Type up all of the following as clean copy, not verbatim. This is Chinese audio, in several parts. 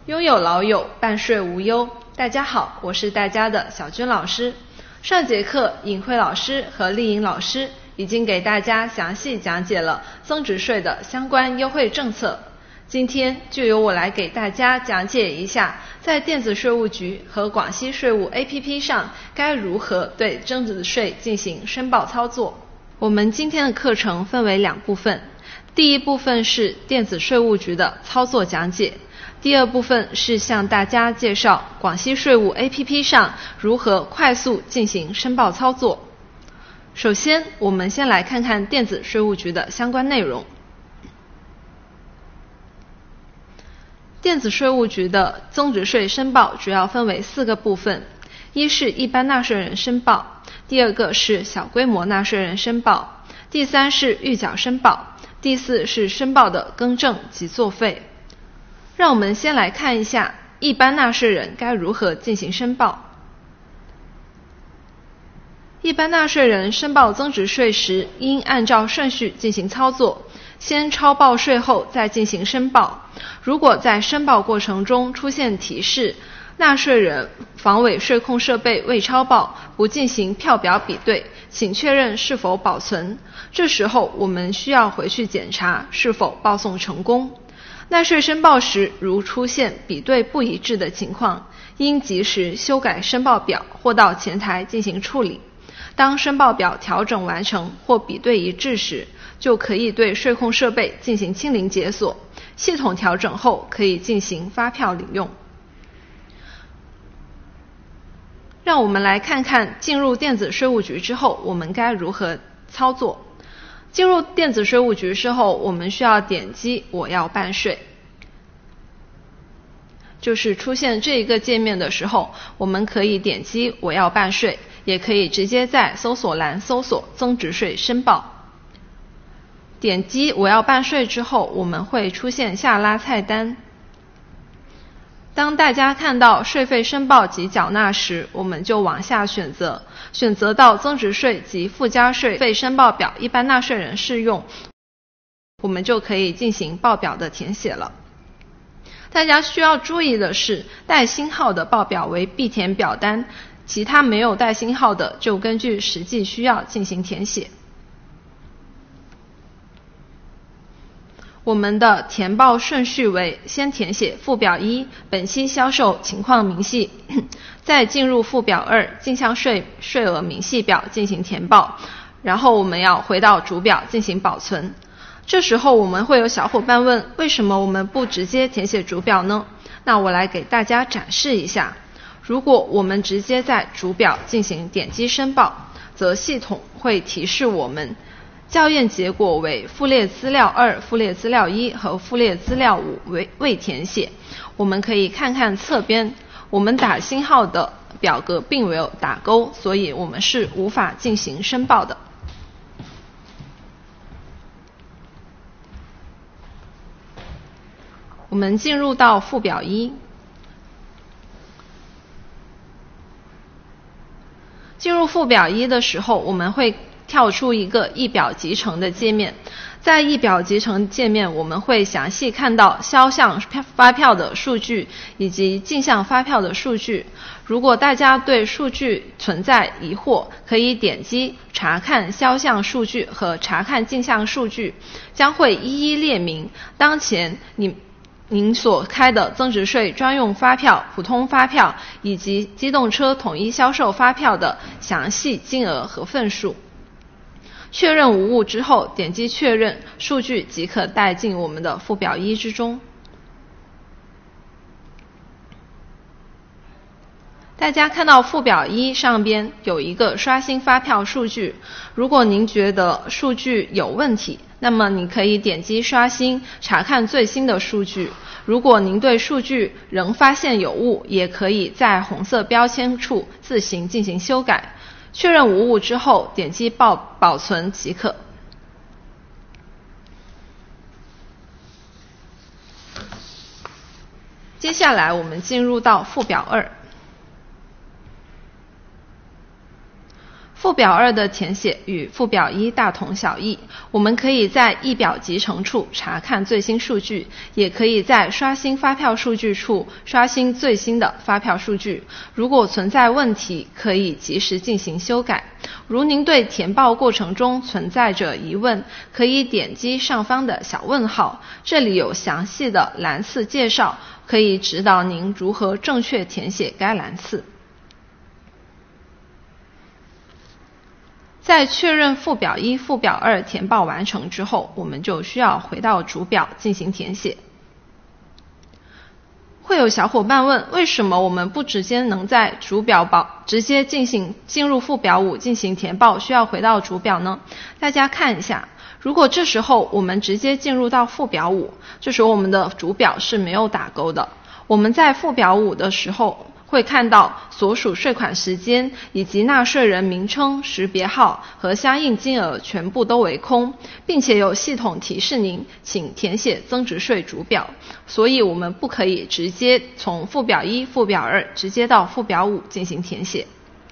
拥有老友，办税无忧。大家好，我是大家的小军老师。上节课，尹慧老师和丽颖老师已经给大家详细讲解了增值税的相关优惠政策。今天就由我来给大家讲解一下，在电子税务局和广西税务 APP 上该如何对增值税进行申报操作。我们今天的课程分为两部分，第一部分是电子税务局的操作讲解，第二部分是向大家介绍广西税务 APP 上如何快速进行申报操作。首先，我们先来看看电子税务局的相关内容。电子税务局的增值税申报主要分为4个部分，一是一般纳税人申报，第二个是小规模纳税人申报，第三是预缴申报，第四是申报的更正及作废。让我们先来看一下一般纳税人该如何进行申报。一般纳税人申报增值税时，应按照顺序进行操作，先超报税后再进行申报。如果在申报过程中出现提示纳税人防伪税控设备未超报，不进行票表比对，请确认是否保存，这时候我们需要回去检查是否报送成功。纳税申报时，如出现比对不一致的情况，应及时修改申报表或到前台进行处理。当申报表调整完成或比对一致时，就可以对税控设备进行清零解锁，系统调整后可以进行发票领用。让我们来看看进入电子税务局之后我们该如何操作。进入电子税务局之后，我们需要点击我要办税，就是出现这一个界面的时候，我们可以点击我要办税，也可以直接在搜索栏搜索增值税申报。点击我要办税之后，我们会出现下拉菜单。当大家看到税费申报及缴纳时，我们就往下选择到增值税及附加税费申报表一般纳税人适用，我们就可以进行报表的填写了。大家需要注意的是，带星号的报表为必填表单，其他没有带星号的就根据实际需要进行填写。我们的填报顺序为：先填写附表1本期销售情况明细，再进入附表2进项税额明细表进行填报，然后我们要回到主表进行保存。这时候我们会有小伙伴问，为什么我们不直接填写主表呢？那我来给大家展示一下。如果我们直接在主表进行点击申报，则系统会提示我们校验结果为附列资料2、附列资料1和附列资料5未填写。我们可以看看侧边，我们打星号的表格并没有打勾，所以我们是无法进行申报的。我们进入到附表1，进入附表1的时候，我们会跳出一个一表集成的界面。在一表集成界面，我们会详细看到销项发票的数据以及进项发票的数据。如果大家对数据存在疑惑，可以点击查看销项数据和查看进项数据，将会一一列明当前您所开的增值税专用发票、普通发票以及机动车统一销售发票的详细金额和份数。确认无误之后，点击确认，数据即可带进我们的附表1之中。大家看到附表1上边有一个刷新发票数据，如果您觉得数据有问题，那么你可以点击刷新，查看最新的数据。如果您对数据仍发现有误，也可以在红色标签处自行进行修改。确认无误之后，点击保存即可。接下来我们进入到附表2。 附表2的填写与附表1大同小异，我们可以在议表集成处查看最新数据，也可以在刷新发票数据处刷新最新的发票数据。如果存在问题，可以及时进行修改。如您对填报过程中存在着疑问，可以点击上方的小问号，这里有详细的栏次介绍，可以指导您如何正确填写该栏次。在确认附表1、附表2填报完成之后，我们就需要回到主表进行填写。会有小伙伴问，为什么我们不直接能在主表直接进入附表5进行填报，需要回到主表呢？大家看一下，如果这时候我们直接进入到附表5，这时候我们的主表是没有打勾的。我们在附表5的时候会看到所属税款时间以及纳税人名称、识别号和相应金额全部都为空，并且有系统提示您请填写增值税主表，所以我们不可以直接从附表1、附表2直接到附表5进行填写。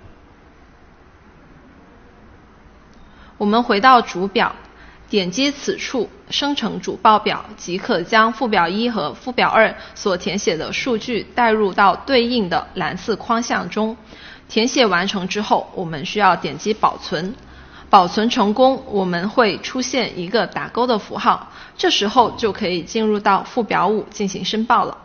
我们回到主表，点击此处生成主报表，即可将附表1和附表2所填写的数据带入到对应的栏次框项中。填写完成之后，我们需要点击保存。保存成功，我们会出现一个打勾的符号，这时候就可以进入到附表5进行申报了。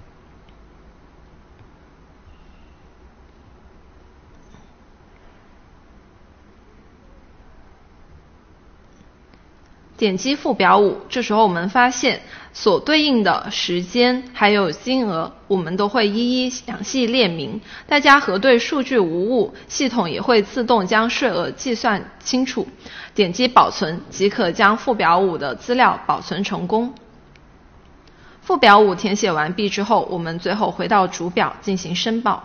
点击附表5，这时候我们发现所对应的时间还有金额，我们都会一一详细列明。大家核对数据无误，系统也会自动将税额计算清楚。点击保存，即可将附表5的资料保存成功。附表5填写完毕之后，我们最后回到主表进行申报。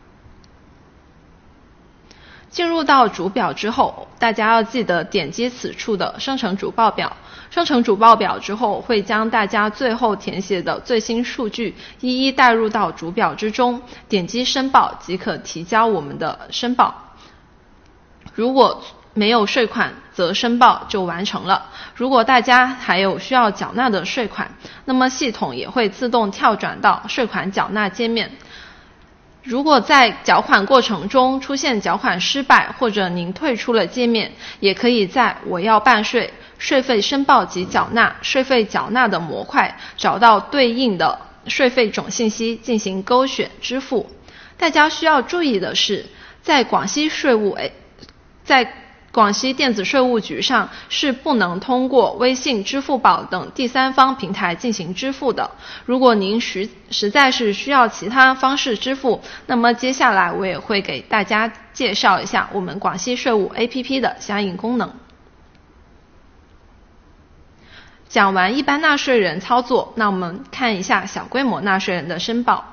进入到主表之后，大家要记得点击此处的生成主报表。生成主报表之后，会将大家最后填写的最新数据一一带入到主表之中，点击申报即可提交我们的申报。如果没有税款，则申报就完成了。如果大家还有需要缴纳的税款，那么系统也会自动跳转到税款缴纳界面。如果在缴款过程中出现缴款失败，或者您退出了界面，也可以在我要办税、税费申报及缴纳、税费缴纳的模块找到对应的税费种信息进行勾选支付。大家需要注意的是，在广西电子税务局上是不能通过微信、支付宝等第三方平台进行支付的。如果您实在是需要其他方式支付，那么接下来我也会给大家介绍一下我们广西税务 APP 的相应功能。讲完一般纳税人操作，那我们看一下小规模纳税人的申报。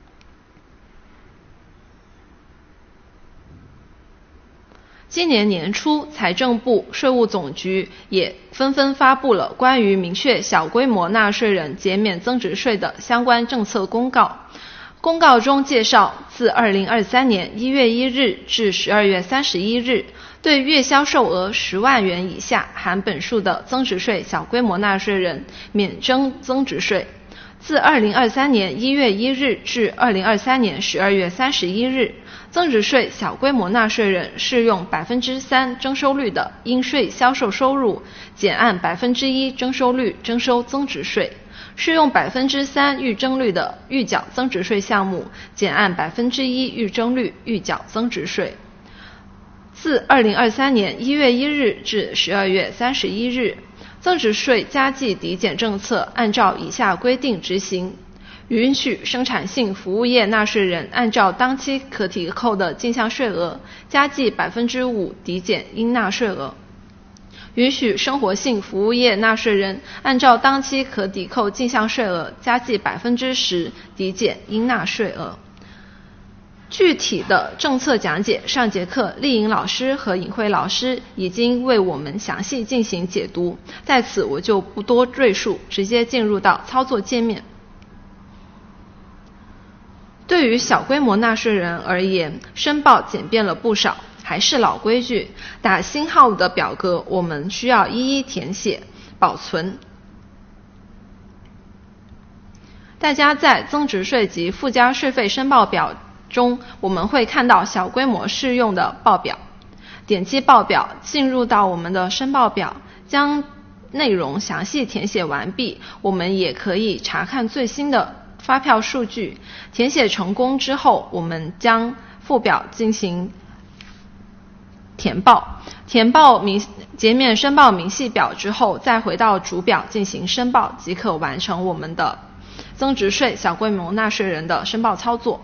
今年年初，财政部、税务总局也纷纷发布了关于明确小规模纳税人减免增值税的相关政策公告。公告中介绍，自2023年1月1日至12月31日，对月销售额10万元以下含本数的增值税小规模纳税人免征增值税。自2023年1月1日至2023年12月31日，增值税小规模纳税人适用 3% 征收率的应税销售收入，减按 1% 征收率征收增值税；适用 3% 预征率的预缴增值税项目，减按 1% 预征率预缴增值税。自2023年1月1日至12月31日，增值税加计抵减政策按照以下规定执行：允许生产性服务业纳税人按照当期可抵扣的进项税额加计 5% 抵减应纳税额；允许生活性服务业纳税人按照当期可抵扣进项税额加计 10% 抵减应纳税额。具体的政策讲解，上节课丽颖老师和尹慧老师已经为我们详细进行解读，在此我就不多赘述，直接进入到操作界面。对于小规模纳税人而言，申报简便了不少， 还是老规矩，打星号的表格我们需要一一填写保存。大家在增值税及附加税费申报表中，我们会看到小规模适用的报表。点击报表，进入到我们的申报表，将内容详细填写完毕。我们也可以查看最新的发票数据。填写成功之后，我们将附表进行填报。填报减免申报明细表之后，再回到主表进行申报，即可完成我们的增值税小规模纳税人的申报操作。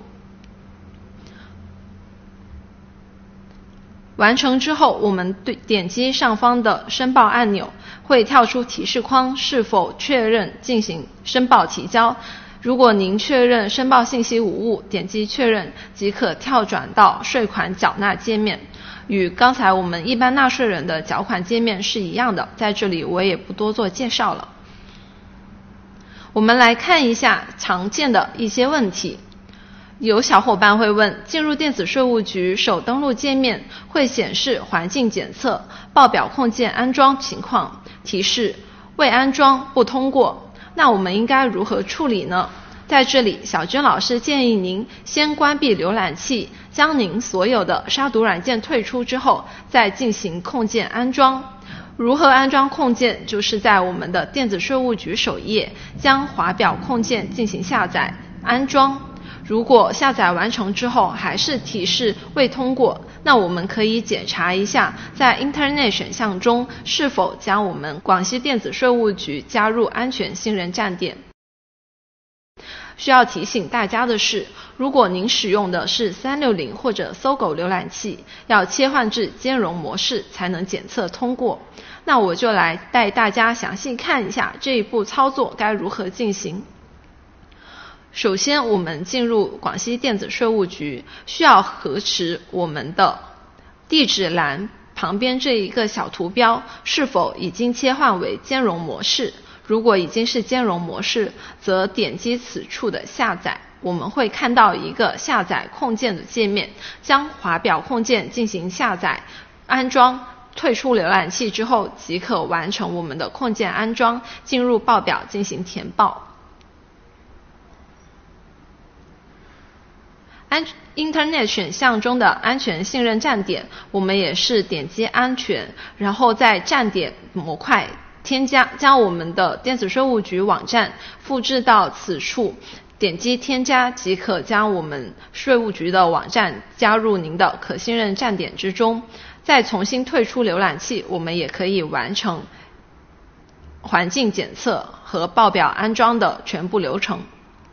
完成之后，我们点击上方的申报按钮，会跳出提示框，是否确认进行申报提交。如果您确认申报信息无误，点击确认即可跳转到税款缴纳界面，与刚才我们一般纳税人的缴款界面是一样的，在这里我也不多做介绍了。我们来看一下常见的一些问题。有小伙伴会问，进入电子税务局首登录界面会显示环境检测报表控件安装情况，提示未安装不通过，那我们应该如何处理呢？在这里，小娟老师建议您先关闭浏览器，将您所有的杀毒软件退出之后，再进行控件安装。如何安装控件？就是在我们的电子税务局首页，将华表控件进行下载安装。如果下载完成之后还是提示未通过，那我们可以检查一下在 Internet 选项中是否将我们广西电子税务局加入安全信任站点。需要提醒大家的是，如果您使用的是360或者搜狗浏览器，要切换至兼容模式才能检测通过。那我就来带大家详细看一下这一步操作该如何进行。首先，我们进入广西电子税务局，需要核实我们的地址栏旁边这一个小图标是否已经切换为兼容模式。如果已经是兼容模式，则点击此处的下载，我们会看到一个下载控件的界面，将华表控件进行下载安装，退出浏览器之后即可完成我们的控件安装，进入报表进行填报。Internet 选项中的安全信任站点，我们也是点击安全，然后在站点模块将我们的电子税务局网站复制到此处，点击添加即可将我们税务局的网站加入您的可信任站点之中。再重新退出浏览器，我们也可以完成环境检测和报表安装的全部流程。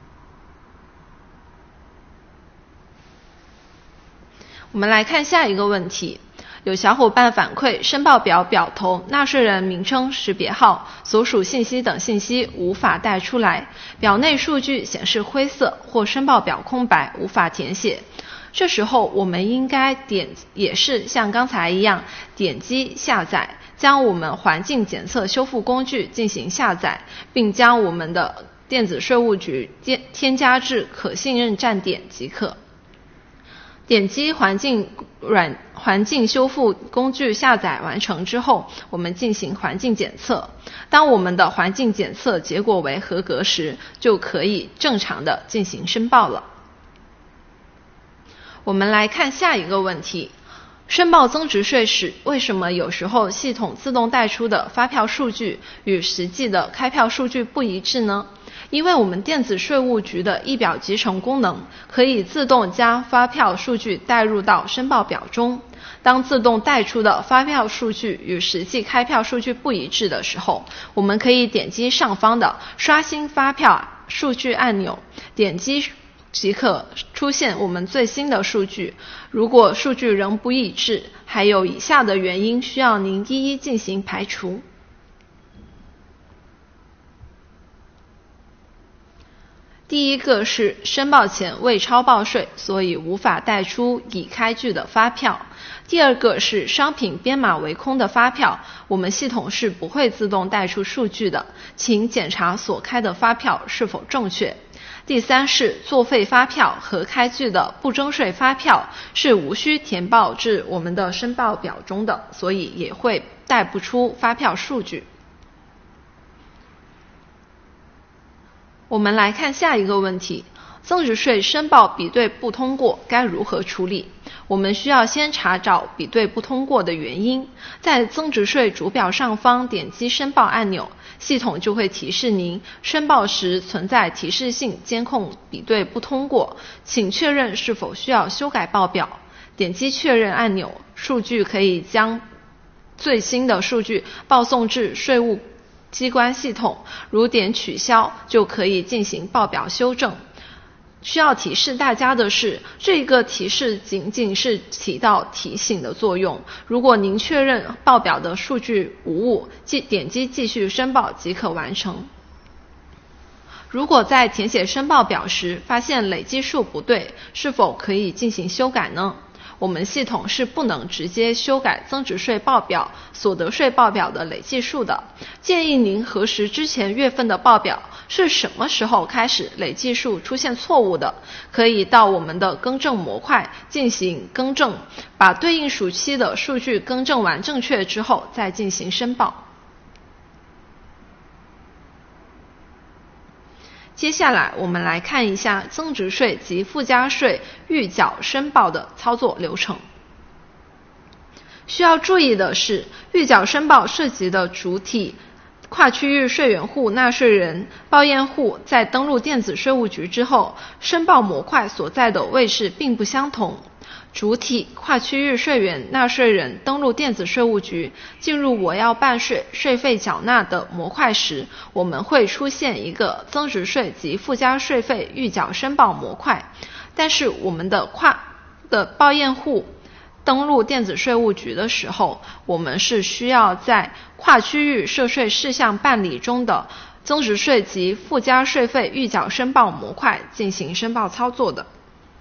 我们来看下一个问题，有小伙伴反馈申报表表头、纳税人名称、识别号、所属信息等信息无法带出来，表内数据显示灰色或申报表空白，无法填写。这时候我们应该也是像刚才一样，点击下载，将我们环境检测修复工具进行下载，并将我们的电子税务局添加至可信任站点即可。点击环境修复工具下载完成之后，我们进行环境检测。当我们的环境检测结果为合格时，就可以正常的进行申报了。我们来看下一个问题，申报增值税时，为什么有时候系统自动带出的发票数据与实际的开票数据不一致呢？因为我们电子税务局的一表集成功能可以自动将发票数据带入到申报表中。当自动带出的发票数据与实际开票数据不一致的时候，我们可以点击上方的刷新发票数据按钮，点击即可出现我们最新的数据。如果数据仍不一致，还有以下的原因需要您一一进行排除。第一个是申报前未超报税，所以无法带出已开具的发票。第二个是商品编码为空的发票，我们系统是不会自动带出数据的，请检查所开的发票是否正确。 第三是作废发票和开具的不征税发票是无需填报至我们的申报表中的，所以也会带不出发票数据。我们来看下一个问题，增值税申报比对不通过该如何处理？我们需要先查找比对不通过的原因，在增值税主表上方点击申报按钮，系统就会提示您申报时存在提示性监控比对不通过，请确认是否需要修改报表。点击确认按钮，数据可以将最新的数据报送至税务机关系统，如点取消就可以进行报表修正。需要提示大家的是，这个提示仅仅是起到提醒的作用。如果您确认报表的数据无误，点击继续申报即可完成。如果在填写申报表时发现累计数不对，是否可以进行修改呢？我们系统是不能直接修改增值税报表、所得税报表的累计数的。建议您核实之前月份的报表是什么时候开始累计数出现错误的，可以到我们的更正模块进行更正，把对应属期的数据更正完正确之后再进行申报。接下来我们来看一下增值税及附加税预缴申报的操作流程。需要注意的是，预缴申报涉及的主体、跨区域税源户纳税人、报验户在登录电子税务局之后，申报模块所在的位置并不相同。主体、跨区域税源纳税人登录电子税务局，进入我要办税、税费缴纳的模块时，我们会出现一个增值税及附加税费预缴申报模块。但是我们的报验户登录电子税务局的时候，我们是需要在跨区域涉税事项办理中的增值税及附加税费预缴申报模块进行申报操作的。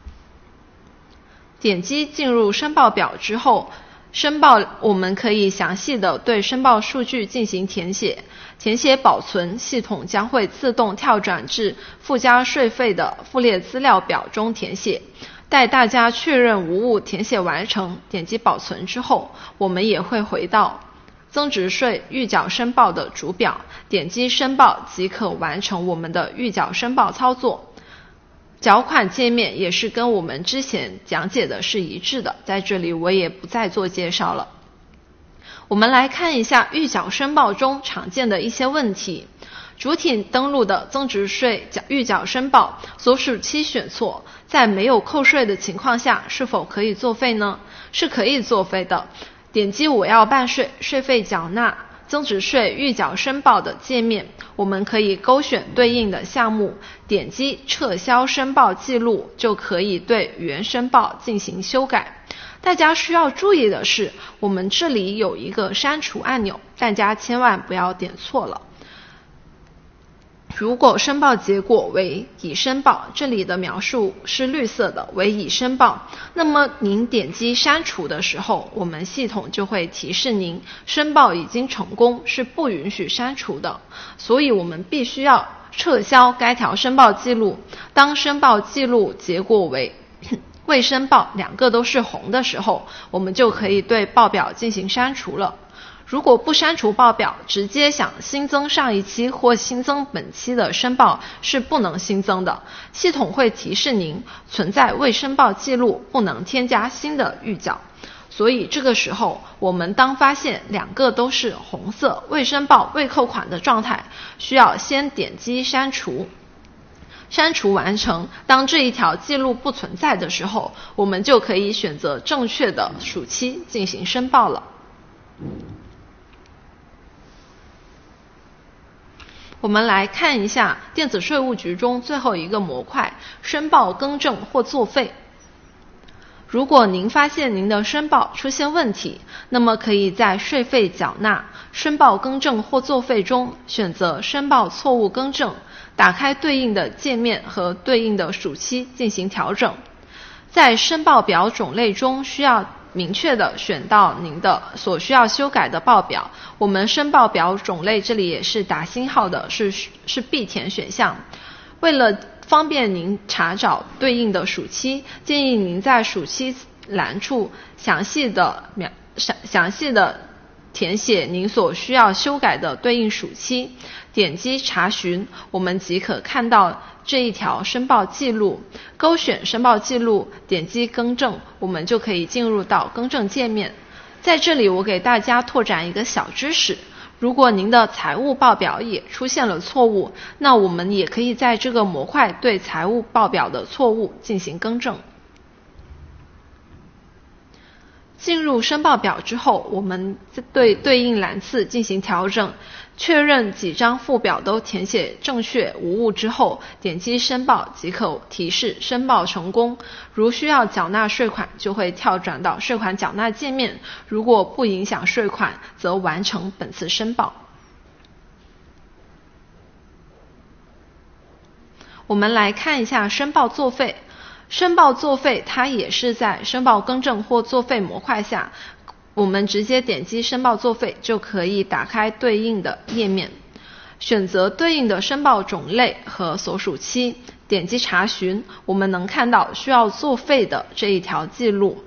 点击进入申报表之后，申报我们可以详细的对申报数据进行填写，填写保存，系统将会自动跳转至附加税费的附列资料表中填写。待大家确认无误填写完成，点击保存之后，我们也会回到增值税预缴申报的主表，点击申报即可完成我们的预缴申报操作。缴款界面也是跟我们之前讲解的是一致的，在这里我也不再做介绍了。我们来看一下预缴申报中常见的一些问题。主体登录的增值税预缴申报所属期选错，在没有扣税的情况下，是否可以作废呢？是可以作废的。点击我要办税、税费缴纳、增值税预缴申报的界面，我们可以勾选对应的项目，点击撤销申报记录，就可以对原申报进行修改。大家需要注意的是，我们这里有一个删除按钮，大家千万不要点错了。如果申报结果为已申报，这里的描述是绿色的，为已申报，那么您点击删除的时候，我们系统就会提示您申报已经成功，是不允许删除的。所以我们必须要撤销该条申报记录。当申报记录结果为未申报两个都是红的时候，我们就可以对报表进行删除了。如果不删除报表，直接想新增上一期或新增本期的申报是不能新增的，系统会提示您存在未申报记录，不能添加新的预缴。所以这个时候，我们当发现两个都是红色未申报未扣款的状态，需要先点击删除。删除完成，当这一条记录不存在的时候，我们就可以选择正确的属期进行申报了。我们来看一下电子税务局中最后一个模块，申报更正或作废。如果您发现您的申报出现问题，那么可以在税费缴纳、申报更正或作废中选择申报错误更正，打开对应的界面和对应的属期进行调整。在申报表种类中需要明确的选到您的所需要修改的报表，我们申报表种类这里也是打星号的，是必填选项。为了方便您查找对应的暑期，建议您在暑期栏处详细的填写您所需要修改的对应暑期，点击查询，我们即可看到这一条申报记录，勾选申报记录，点击更正，我们就可以进入到更正界面。在这里我给大家拓展一个小知识，如果您的财务报表也出现了错误，那我们也可以在这个模块对财务报表的错误进行更正。进入申报表之后，我们对对应栏次进行调整，确认几张附表都填写正确无误之后，点击申报即可提示申报成功。如需要缴纳税款，就会跳转到税款缴纳界面，如果不影响税款，则完成本次申报。我们来看一下申报作废。申报作废它也是在申报更正或作废模块下，我们直接点击申报作废就可以打开对应的页面，选择对应的申报种类和所属期，点击查询，我们能看到需要作废的这一条记录，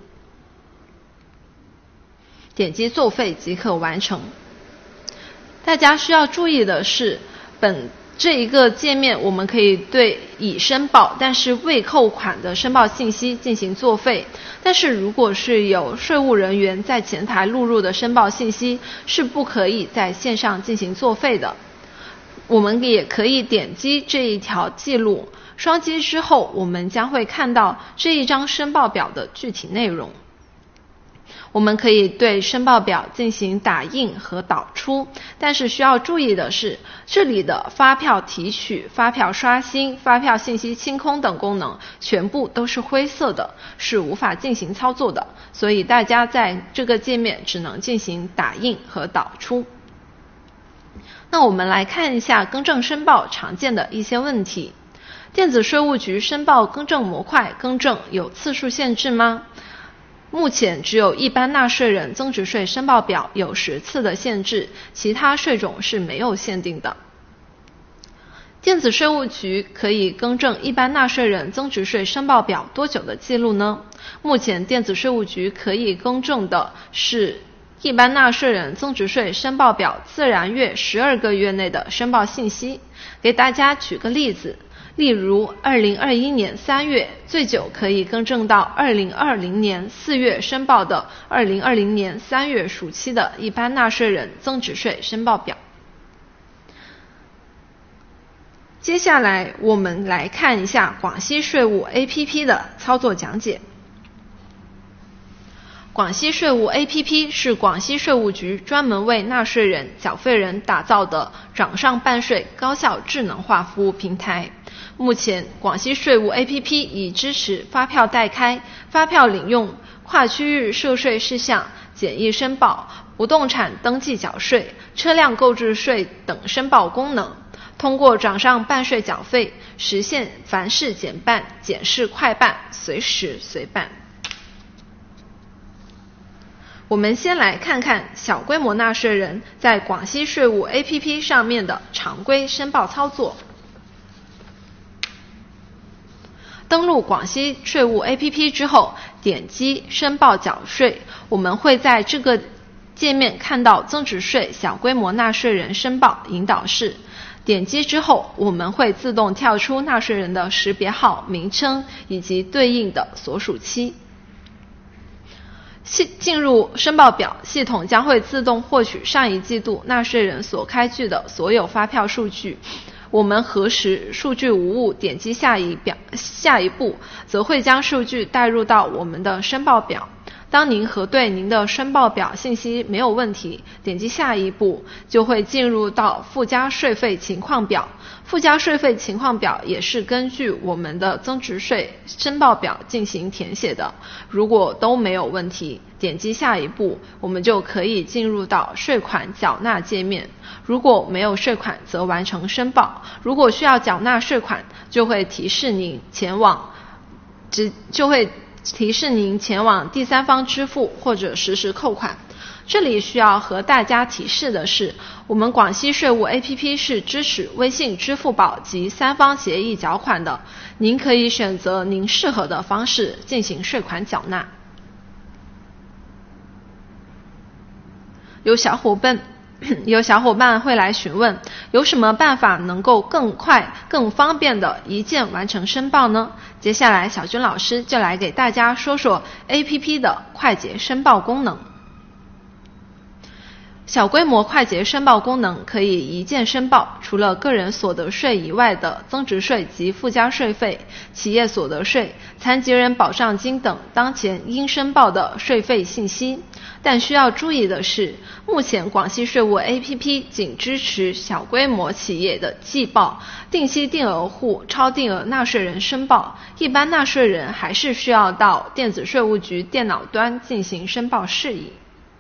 点击作废即可完成。大家需要注意的是，这一个界面我们可以对已申报但是未扣款的申报信息进行作废，但是如果是有税务人员在前台录入的申报信息，是不可以在线上进行作废的。我们也可以点击这一条记录，双击之后我们将会看到这一张申报表的具体内容。我们可以对申报表进行打印和导出，但是需要注意的是，这里的发票提取、发票刷新、发票信息清空等功能全部都是灰色的，是无法进行操作的，所以大家在这个界面只能进行打印和导出。那我们来看一下更正申报常见的一些问题。电子税务局申报更正模块更正有次数限制吗？目前只有一般纳税人增值税申报表有10次的限制，其他税种是没有限定的。电子税务局可以更正一般纳税人增值税申报表多久的记录呢？目前电子税务局可以更正的是一般纳税人增值税申报表自然月12个月内的申报信息。给大家举个例子，例如2021年3月，最久可以更正到2020年4月申报的2020年3月暑期的一般纳税人增值税申报表。接下来我们来看一下广西税务 APP 的操作讲解。广西税务 APP 是广西税务局专门为纳税人、缴费人打造的掌上办税高效智能化服务平台。目前，广西税务 APP 已支持发票代开、发票领用、跨区域涉税事项、简易申报、不动产登记缴税、车辆购置税等申报功能。通过掌上办税缴费，实现凡事简办、简事快办、随时随办。我们先来看看小规模纳税人在广西税务 APP 上面的常规申报操作。登录广西税务 APP 之后，点击申报缴税，我们会在这个界面看到增值税小规模纳税人申报引导式。点击之后，我们会自动跳出纳税人的识别号、名称以及对应的所属期。进入申报表，系统将会自动获取上一季度纳税人所开具的所有发票数据。我们核实数据无误，点击下一步，则会将数据带入到我们的申报表。当您核对您的申报表信息没有问题，点击下一步，就会进入到附加税费情况表。附加税费情况表也是根据我们的增值税申报表进行填写的。如果都没有问题，点击下一步，我们就可以进入到税款缴纳界面。如果没有税款，则完成申报。如果需要缴纳税款，就会提示您前往第三方支付或者实时扣款。 这里需要和大家提示的是，我们广西税务 APP 是支持微信、支付宝及三方协议缴款的，您可以选择您适合的方式进行税款缴纳。有小伙伴会来询问，有什么办法能够更快、更方便的一键完成申报呢？接下来小军老师就来给大家说说 APP 的快捷申报功能。小规模快捷申报功能可以一键申报除了个人所得税以外的增值税及附加税费、企业所得税、残疾人保障金等当前应申报的税费信息。但需要注意的是，目前广西税务 APP 仅支持小规模企业的季报、定期定额户、超定额纳税人申报，一般纳税人还是需要到电子税务局电脑端进行申报事宜。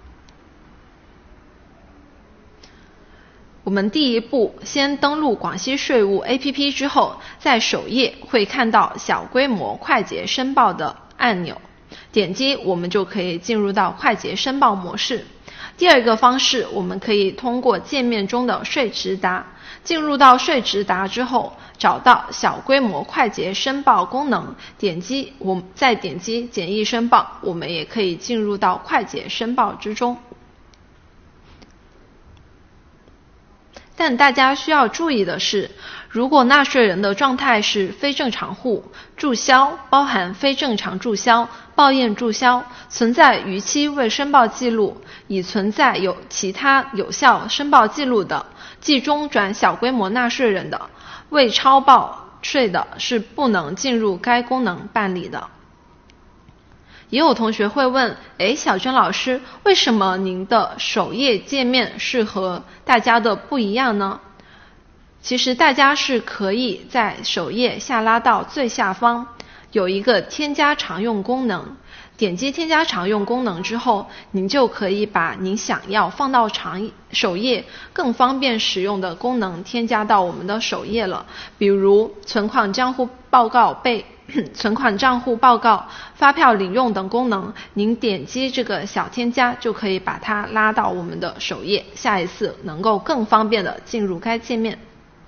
我们第一步先登录广西税务 APP 之后，在首页会看到小规模快捷申报的按钮，点击我们就可以进入到快捷申报模式。第二个方式，我们可以通过界面中的税直达，进入到税直达之后，找到小规模快捷申报功能，再点击简易申报，我们也可以进入到快捷申报之中。但大家需要注意的是，如果纳税人的状态是非正常户、注销包含非正常注销、报验注销、存在逾期未申报记录、已存在有其他有效申报记录的、即中转小规模纳税人的、未超报税的，是不能进入该功能办理的。也有同学会问，小娟老师，为什么您的首页界面是和大家的不一样呢？其实大家是可以在首页下拉到最下方，有一个添加常用功能，点击添加常用功能之后，您就可以把您想要放到首页更方便使用的功能添加到我们的首页了。比如存款账户报告存款账户报告、发票领用等功能，您点击这个小添加就可以把它拉到我们的首页，下一次能够更方便的进入该界面。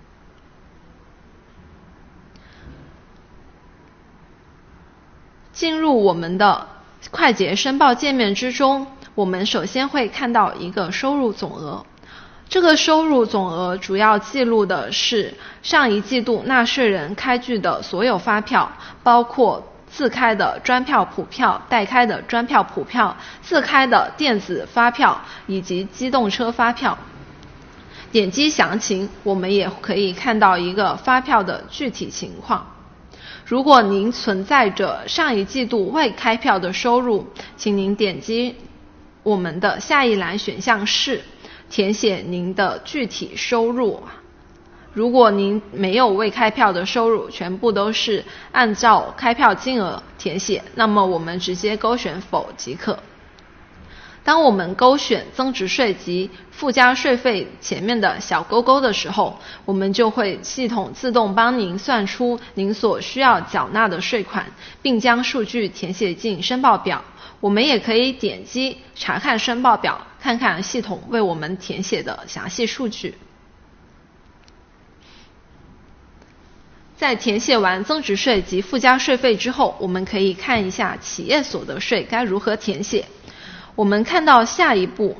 进入我们的快捷申报界面之中，我们首先会看到一个收入总额。这个收入总额主要记录的是上一季度纳税人开具的所有发票，包括自开的专票普票、代开的专票普票、自开的电子发票以及机动车发票。点击详情，我们也可以看到一个发票的具体情况。如果您存在着上一季度未开票的收入，请您点击我们的下一栏选项是填写您的具体收入。如果您没有未开票的收入，全部都是按照开票金额填写，那么我们直接勾选否即可。当我们勾选增值税及附加税费前面的小勾勾的时候，我们就会系统自动帮您算出您所需要缴纳的税款，并将数据填写进申报表。我们也可以点击查看申报表，看看系统为我们填写的详细数据。在填写完增值税及附加税费之后，我们可以看一下企业所得税该如何填写。我们看到下一步，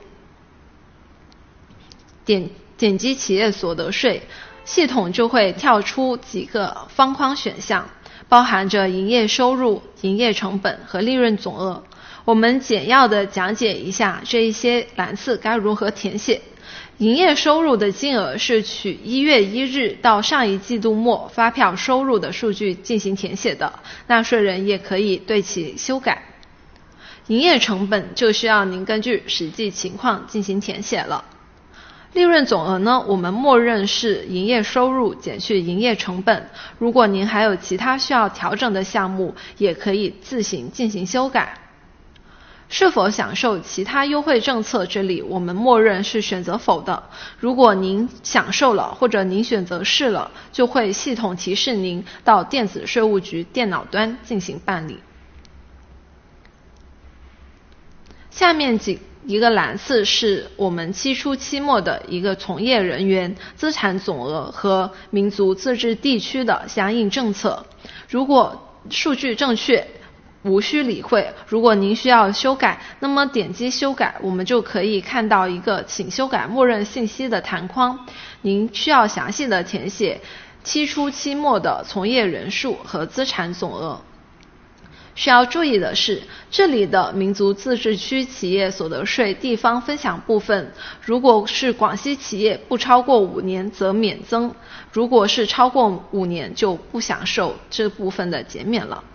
点击企业所得税，系统就会跳出几个方框选项，包含着营业收入、营业成本和利润总额。我们简要的讲解一下这一些栏次该如何填写。营业收入的金额是取1月1日到上一季度末发票收入的数据进行填写的，纳税人也可以对其修改。营业成本就需要您根据实际情况进行填写了。利润总额呢，我们默认是营业收入减去营业成本，如果您还有其他需要调整的项目，也可以自行进行修改。是否享受其他优惠政策，这里我们默认是选择否的。如果您享受了或者您选择是了，就会系统提示您到电子税务局电脑端进行办理。下面一个栏次是我们期初期末的一个从业人员资产总额和民族自治地区的相应政策。如果数据正确，无需理会。如果您需要修改，那么点击修改，我们就可以看到一个请修改默认信息的弹框。您需要详细的填写期初期末的从业人数和资产总额。需要注意的是，这里的民族自治区企业所得税地方分享部分，如果是广西企业不超过5年则免增，如果是超过5年就不享受这部分的减免了。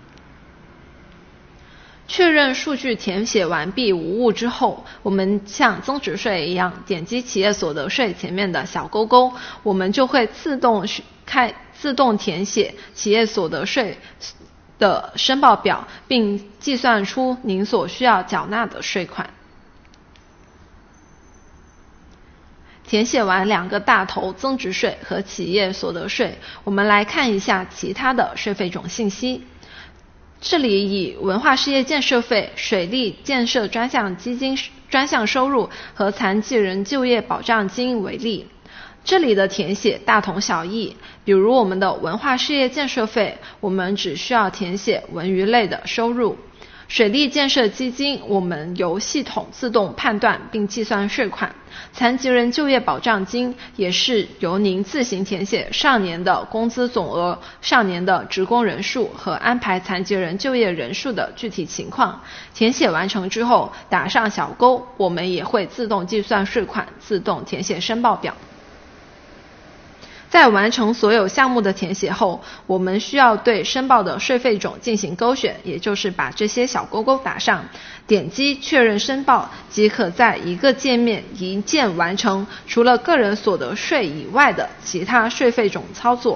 确认数据填写完毕无误之后，我们像增值税一样点击企业所得税前面的小勾勾，我们就会自动填写企业所得税的申报表，并计算出您所需要缴纳的税款。填写完2个大头增值税和企业所得税，我们来看一下其他的税费种信息。这里以文化事业建设费、水利建设专项基金专项收入和残疾人就业保障金为例。这里的填写大同小异，比如我们的文化事业建设费，我们只需要填写文娱类的收入；水利建设基金，我们由系统自动判断并计算税款；残疾人就业保障金也是由您自行填写上年的工资总额、上年的职工人数和安排残疾人就业人数的具体情况。填写完成之后，打上小勾，我们也会自动计算税款，自动填写申报表。在完成所有项目的填写后，我们需要对申报的税费种进行勾选，也就是把这些小勾勾打上，点击确认申报，即可在一个界面一键完成除了个人所得税以外的其他税费种操作。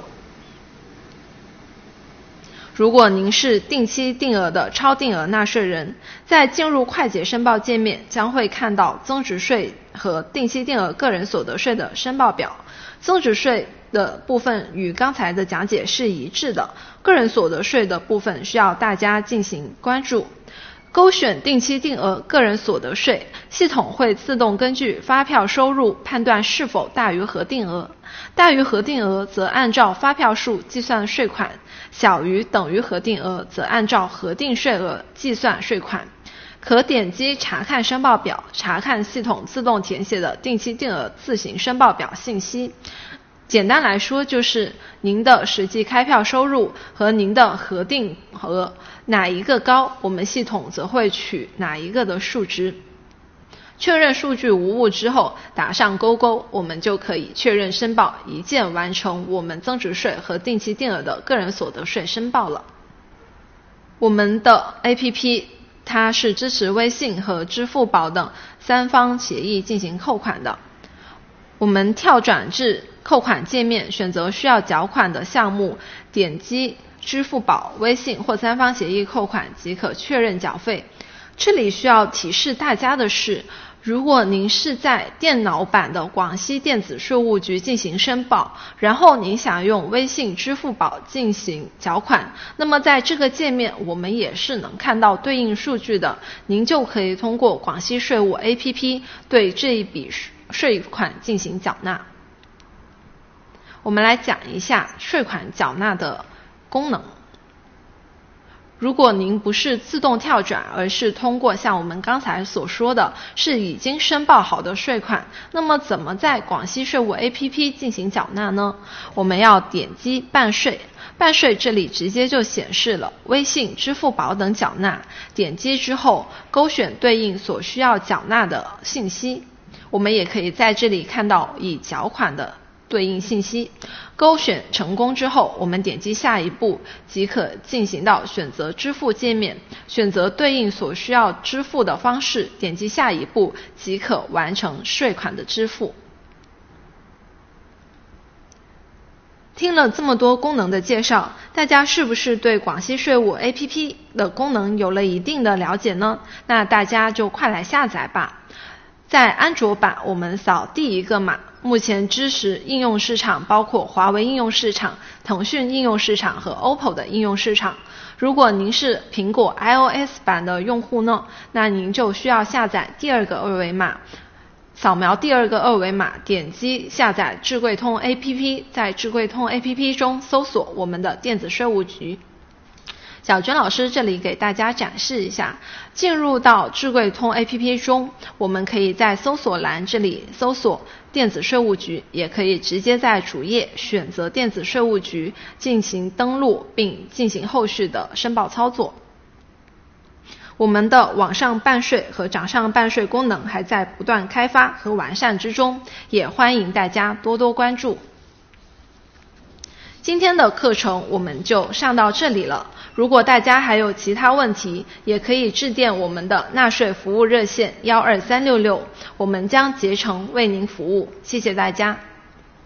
如果您是定期定额的超定额纳税人，在进入会计申报界面将会看到增值税和定期定额个人所得税的申报表。增值税的部分与刚才的讲解是一致的，个人所得税的部分需要大家进行关注。勾选定期定额个人所得税，系统会自动根据发票收入判断是否大于核定额，大于核定额则按照发票数计算税款，小于等于核定额则按照核定税额计算税款。可点击查看申报表，查看系统自动填写的定期定额自行申报表信息。简单来说，就是您的实际开票收入和您的核定额哪一个高，我们系统则会取哪一个的数值。确认数据无误之后，打上勾勾，我们就可以确认申报，一键完成我们增值税和定期定额的个人所得税申报了。我们的 APP它是支持微信和支付宝等3方协议进行扣款的。我们跳转至扣款界面，选择需要缴款的项目，点击支付宝、微信或3方协议扣款即可确认缴费。这里需要提示大家的是，如果您是在电脑版的广西电子税务局进行申报，然后您想用微信、支付宝进行缴款，那么在这个界面我们也是能看到对应数据的，您就可以通过广西税务 APP 对这一笔税款进行缴纳。我们来讲一下税款缴纳的功能。如果您不是自动跳转，而是通过像我们刚才所说的是已经申报好的税款，那么怎么在广西税务 APP 进行缴纳呢？我们要点击办税，办税这里直接就显示了微信、支付宝等缴纳，点击之后勾选对应所需要缴纳的信息，我们也可以在这里看到已缴款的对应信息。勾选成功之后，我们点击下一步即可进行到选择支付界面，选择对应所需要支付的方式，点击下一步即可完成税款的支付。听了这么多功能的介绍，大家是不是对广西税务 APP 的功能有了一定的了解呢？那大家就快来下载吧。在安卓版，我们扫第一个码， 目前支持应用市场包括华为应用市场、腾讯应用市场和 OPPO 的应用市场。如果您是苹果 iOS 版的用户呢，那您就需要下载第二个二维码，扫描第二个二维码，点击下载智慧通 APP， 在智慧通 APP 中搜索我们的电子税务局。小娟老师这里给大家展示一下，进入到智慧通 APP 中，我们可以在搜索栏这里搜索电子税务局，也可以直接在主页选择电子税务局进行登录，并进行后续的申报操作。我们的网上办税和掌上办税功能还在不断开发和完善之中，也欢迎大家多多关注。今天的课程我们就上到这里了，如果大家还有其他问题，也可以致电我们的纳税服务热线12366，我们将竭诚为您服务。谢谢大家。